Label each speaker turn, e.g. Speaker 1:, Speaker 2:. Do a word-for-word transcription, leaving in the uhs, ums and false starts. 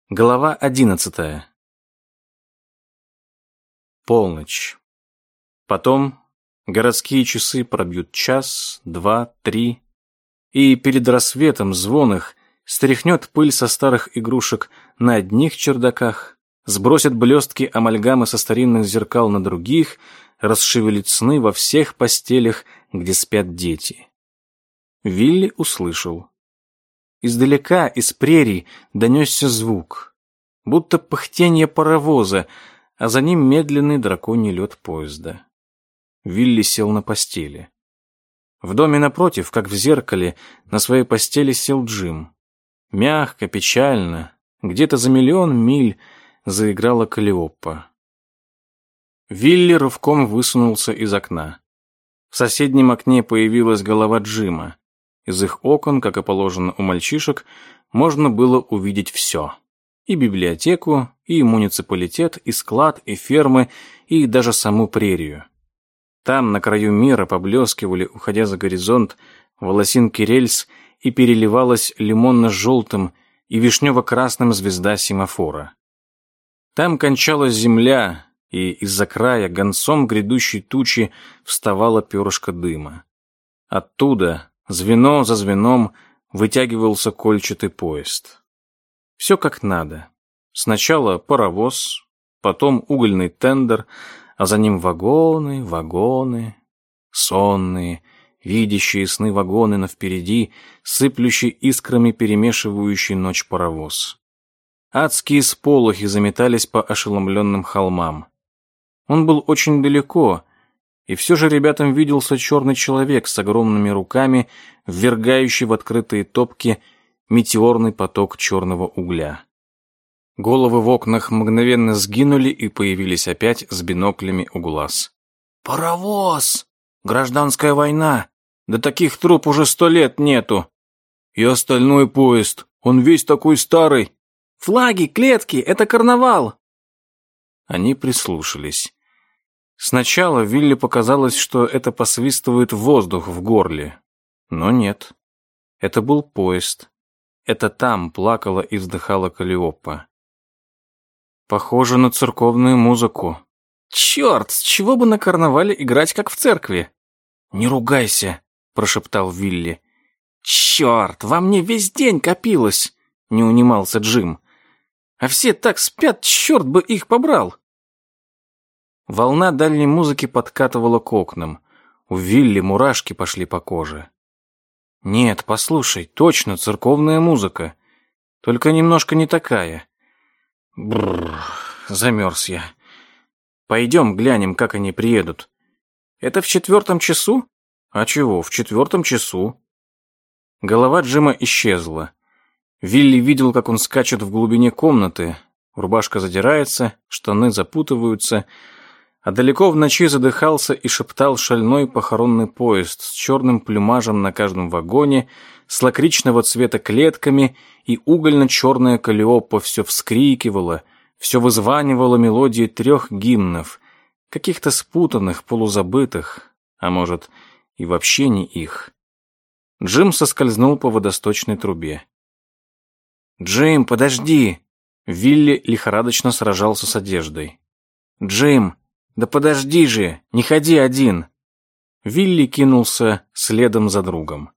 Speaker 1: Глава одиннадцатая. Полночь. Потом городские часы пробьют час, два, три, и перед рассветом звон их стряхнет пыль со старых игрушек на одних чердаках, сбросит блестки амальгамы со старинных зеркал на других, расшевелит сны во всех постелях, где спят дети. Вилли услышал. Издалека, из прерий, донесся звук, будто пыхтенье паровоза, а за ним медленный драконий лед поезда. Вилли сел на постели. В доме напротив, как в зеркале, на своей постели сел Джим. Мягко, печально, где-то за миллион миль заиграла Каллиопа. Вилли рывком высунулся из окна. В соседнем окне появилась голова Джима. Из их окон, как и положено у мальчишек, можно было увидеть все. И библиотеку, и муниципалитет, и склад, и фермы, и даже саму прерию. Там, на краю мира, поблескивали, уходя за горизонт, волосинки рельс и переливалась лимонно-желтым и вишнево-красным звезда семафора. Там кончалась земля, и из-за края гонцом грядущей тучи вставало перышко дыма. Оттуда, звено за звеном, вытягивался кольчатый поезд. Все как надо. Сначала паровоз, потом угольный тендер, а за ним вагоны, вагоны, сонные, видящие сны вагоны, но впереди сыплющий искрами перемешивающий ночь паровоз. Адские сполохи заметались по ошеломленным холмам. Он был очень далеко, и все же ребятам виделся черный человек с огромными руками, ввергающий в открытые топки метеорный поток черного угля. Головы в окнах мгновенно сгинули и появились опять с биноклями у глаз. «Паровоз! Гражданская война! Да таких труп уже сто лет нету! И остальной поезд, он весь такой старый! Флаги, клетки, это карнавал!» Они прислушались. Сначала Вилли показалось, что это посвистывает воздух в горле. Но нет. Это был поезд. Это там плакала и вздыхала Каллиопа. Похоже на церковную музыку. «Черт, с чего бы на карнавале играть, как в церкви?» «Не ругайся», — прошептал Вилли. «Черт, во мне весь день копилось», — не унимался Джим. «А все так спят, черт бы их побрал». Волна дальней музыки подкатывала к окнам. У Вилли мурашки пошли по коже. «Нет, послушай, точно церковная музыка. Только немножко не такая». Бррр, замерз я. «Пойдем глянем, как они приедут». «Это в четвертом часу?» «А чего, в четвертом часу?» Голова Джима исчезла. Вилли видел, как он скачет в глубине комнаты. Рубашка задирается, штаны запутываются, а далеко в ночи задыхался и шептал шальной похоронный поезд с черным плюмажем на каждом вагоне, с лакричного цвета клетками, и угольно-черная Каллиопа все вскрикивала, все вызванивала мелодии трех гимнов, каких-то спутанных, полузабытых, а может, и вообще не их. Джим соскользнул по водосточной трубе. «Джим, подожди!» Вилли лихорадочно сражался с одеждой. «Джим! Да подожди же, не ходи один!» Вилли кинулся следом за другом.